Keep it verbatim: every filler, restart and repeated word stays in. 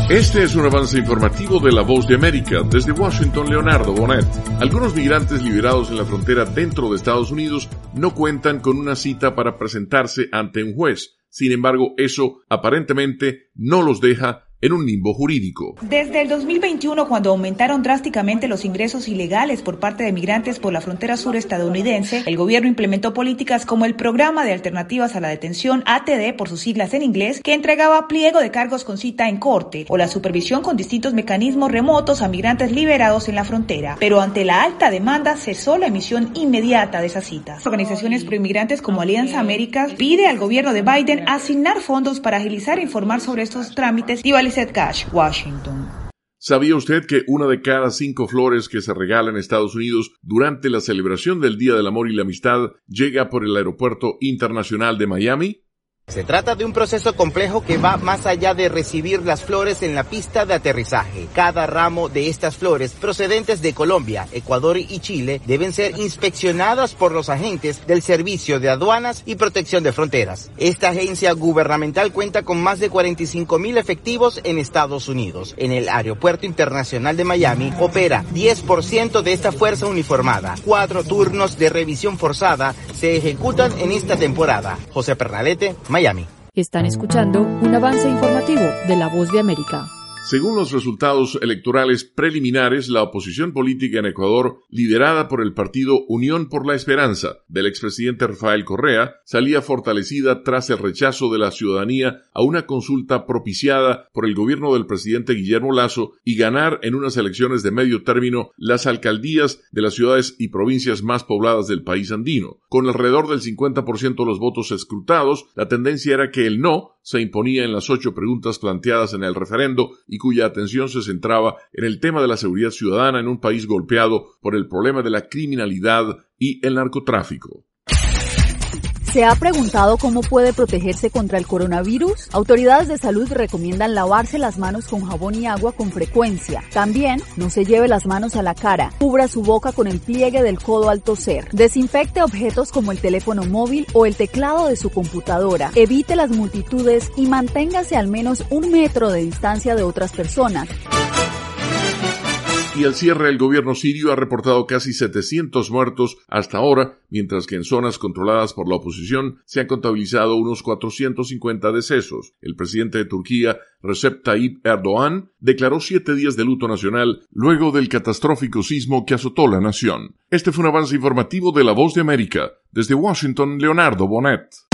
Este es un avance informativo de La Voz de América. Desde Washington, Leonardo Bonet. Algunos migrantes liberados en la frontera dentro de Estados Unidos no cuentan con una cita para presentarse ante un juez. Sin embargo, eso aparentemente no los deja en un limbo jurídico. Desde el dos mil veintiuno, cuando aumentaron drásticamente los ingresos ilegales por parte de migrantes por la frontera sur estadounidense, el gobierno implementó políticas como el Programa de Alternativas a la Detención, A T D por sus siglas en inglés, que entregaba pliego de cargos con cita en corte, o la supervisión con distintos mecanismos remotos a migrantes liberados en la frontera. Pero ante la alta demanda, cesó la emisión inmediata de esas citas. Organizaciones proinmigrantes como Alianza Américas pide al gobierno de Biden asignar fondos para agilizar e informar sobre estos trámites. Cash, Washington. ¿Sabía usted que una de cada cinco flores que se regalan en Estados Unidos durante la celebración del Día del Amor y la Amistad llega por el Aeropuerto Internacional de Miami? Se trata de un proceso complejo que va más allá de recibir las flores en la pista de aterrizaje. Cada ramo de estas flores procedentes de Colombia, Ecuador y Chile deben ser inspeccionadas por los agentes del Servicio de Aduanas y Protección de Fronteras. Esta agencia gubernamental cuenta con más de cuarenta y cinco mil efectivos en Estados Unidos. En el Aeropuerto Internacional de Miami opera diez por ciento de esta fuerza uniformada. Cuatro turnos de revisión forzada se ejecutan en esta temporada. José Pernalete, Miami. Están escuchando un avance informativo de La Voz de América. Según los resultados electorales preliminares, la oposición política en Ecuador, liderada por el partido Unión por la Esperanza del expresidente Rafael Correa, salía fortalecida tras el rechazo de la ciudadanía a una consulta propiciada por el gobierno del presidente Guillermo Lasso y ganar en unas elecciones de medio término las alcaldías de las ciudades y provincias más pobladas del país andino. Con alrededor del cincuenta por ciento de los votos escrutados, la tendencia era que el no se imponía en las ocho preguntas planteadas en el referendo y cuya atención se centraba en el tema de la seguridad ciudadana en un país golpeado por el problema de la criminalidad y el narcotráfico. ¿Se ha preguntado cómo puede protegerse contra el coronavirus? Autoridades de salud recomiendan lavarse las manos con jabón y agua con frecuencia. También, no se lleve las manos a la cara. Cubra su boca con el pliegue del codo al toser. Desinfecte objetos como el teléfono móvil o el teclado de su computadora. Evite las multitudes y manténgase al menos un metro de distancia de otras personas. Y al cierre, el gobierno sirio ha reportado casi setecientos muertos hasta ahora, mientras que en zonas controladas por la oposición se han contabilizado unos cuatrocientos cincuenta decesos. El presidente de Turquía, Recep Tayyip Erdogan, declaró siete días de luto nacional luego del catastrófico sismo que azotó la nación. Este fue un avance informativo de La Voz de América. Desde Washington, Leonardo Bonet.